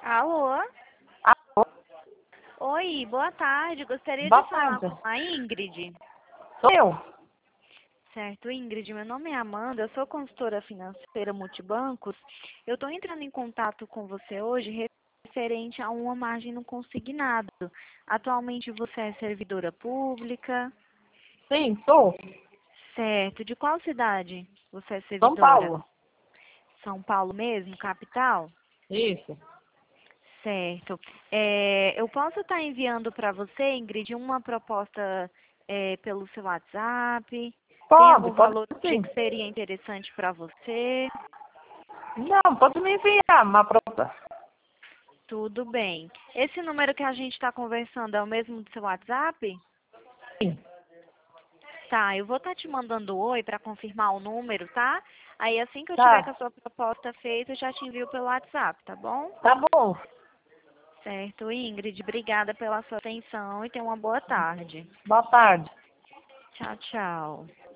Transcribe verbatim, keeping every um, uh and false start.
Alô? Alô? Oi, boa tarde. Gostaria Boa de falar tarde. com a Ingrid. Sou eu. Certo, Ingrid, meu nome é Amanda, eu sou consultora financeira multibancos. Eu estou entrando em contato com você hoje referente a uma margem no consignado. Atualmente você é servidora pública. Sim, sou. Certo, de qual cidade você é São servidora? Paulo. São Paulo mesmo, capital? Isso. Certo. É, eu posso estar enviando para você, Ingrid, uma proposta é, pelo seu WhatsApp? Tem Pode, algum pode valor sim. que seria interessante para você? Não, pode me enviar uma proposta. Tudo bem. Esse número que a gente está conversando é o mesmo do seu WhatsApp? Sim. Tá, eu vou estar te mandando um oi para confirmar o número, tá? Aí assim que eu tiver com a Tá. sua proposta feita, eu já te envio pelo WhatsApp, tá bom? Tá bom. Certo, Ingrid, obrigada pela sua atenção e tenha uma boa tarde. Boa tarde. Tchau, tchau.